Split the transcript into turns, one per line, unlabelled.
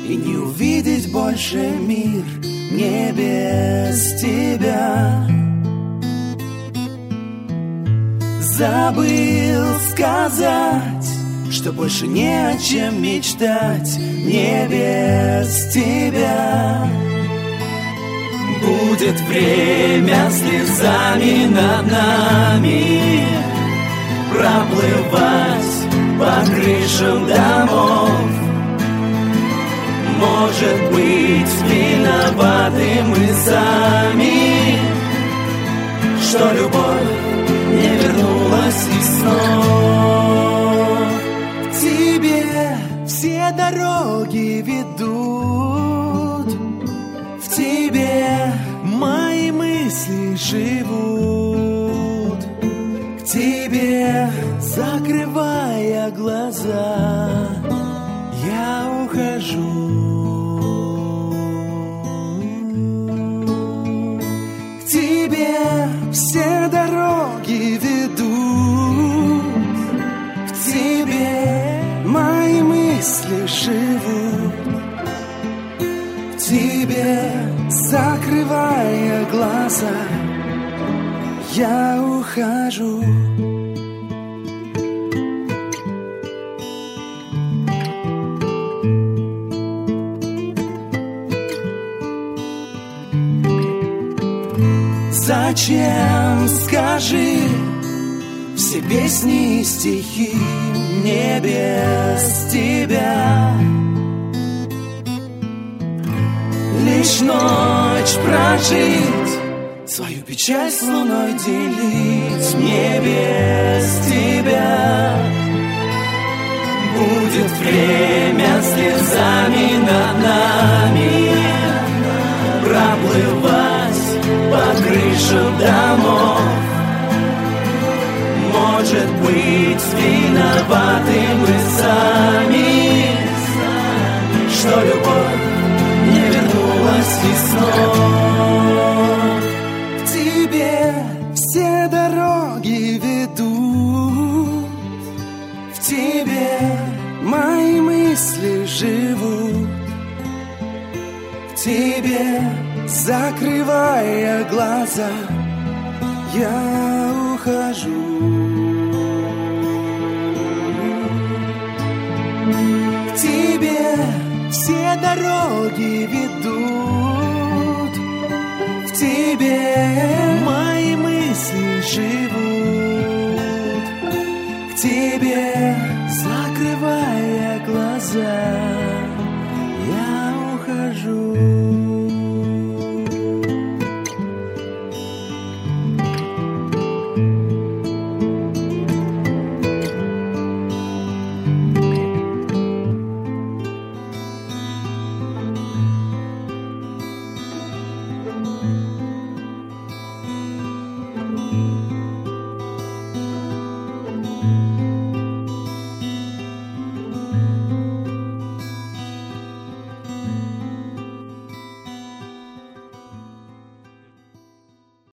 и не увидеть больше мир мне без тебя. Забыл сказать, что больше не о чем мечтать мне без тебя. Будет время слезами над нами проплывать по крышам домов. Может быть, виноваты мы сами, что любовь не вернулась из снов. К тебе все дороги ведут, в тебе мои мысли живут, к тебе, закрывая глаза, я ухожу. К тебе все дороги ведут, в тебе мои мысли живут, к тебе, закрывая глаза, я ухожу. Зачем, скажи, все песни и стихи мне без тебя? Лишь ночь прожить, свою печаль с луной делить мне без тебя. Будет время слезами над нами проплывать по крышам домов. Может быть, виноваты мы сами, что любовь не вернулась из снов. К тебе все дороги ведут, в тебе мои мысли живут, к тебе, закрывая глаза, я ухожу. К тебе все дороги ведут,